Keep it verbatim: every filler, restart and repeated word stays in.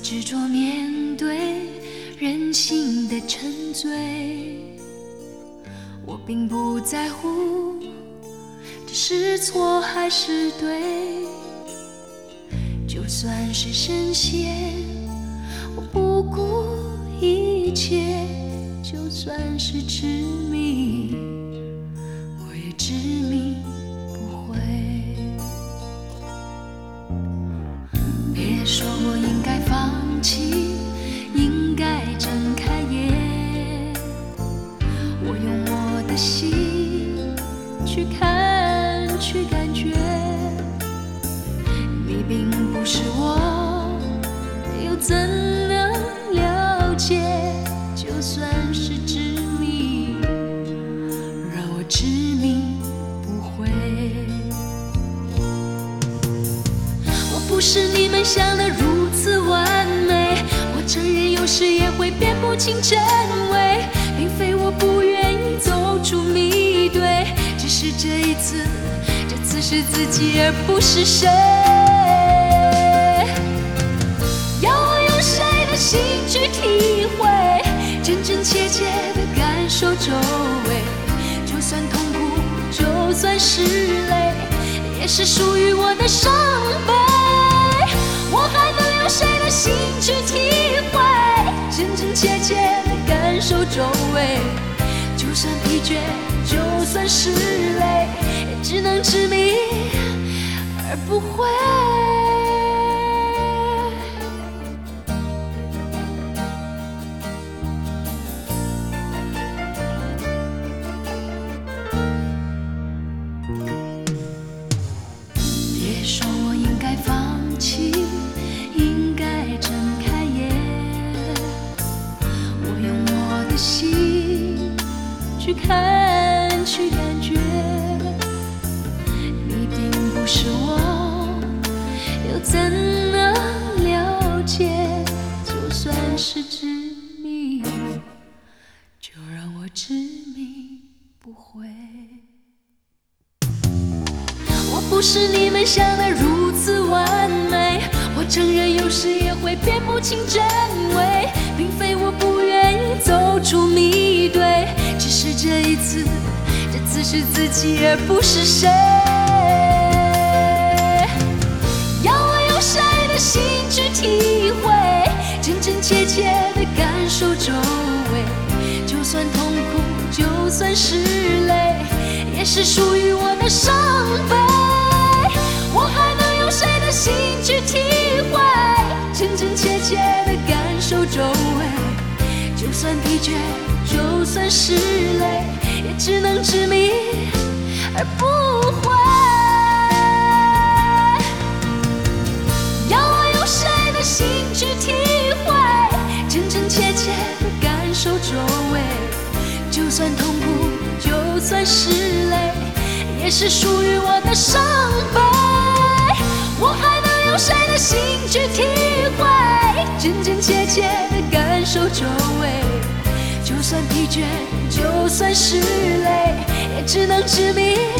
执着面对人性的沉醉，我并不在乎这是错还是对，就算是神仙我不顾一切，就算是执迷我也执迷不悔。别说我应该放弃，应该睁开眼，我用我的心去看去感觉，你并不是我，又怎能了解？就算是执迷，让我执迷不悔。我不是你们想的如此完美，我承认有时也会辨不清真伪，并非我不愿意走出迷堆，只是这一次，这次是自己而不是谁。要我用谁的心去体会，真真切切的感受周围，就算痛苦，就算是泪，也是属于我的伤悲。我还能用谁的心去体会，真真切切的感受周围，就算疲倦，就算是累，也只能执迷而不悔。别说我应该放弃，应该睁开眼，我用我的心去看去感觉，你并不是我，又怎能了解？就算是执迷，就让我执迷不悔。我不是你们想的如此完美，我承认有时也会辨不清真伪，并非我不愿意走出迷堆，只是这一次，这次是自己而不是谁。要我用谁的心去体会，真真切切的感受周围，就算痛苦，就算是泪，也是属于我的伤悲。我还能用谁的心去体会，真真切切的感受周围，就算疲倦，就算是累，也只能执迷而不悔。要我用谁的心去体会，真真切切的感受周围，就算痛苦，就算是累，也是属于我的伤悲。我还能用谁的心去体会，真真切切的感受周围，就算疲倦，就算是累，也只能执迷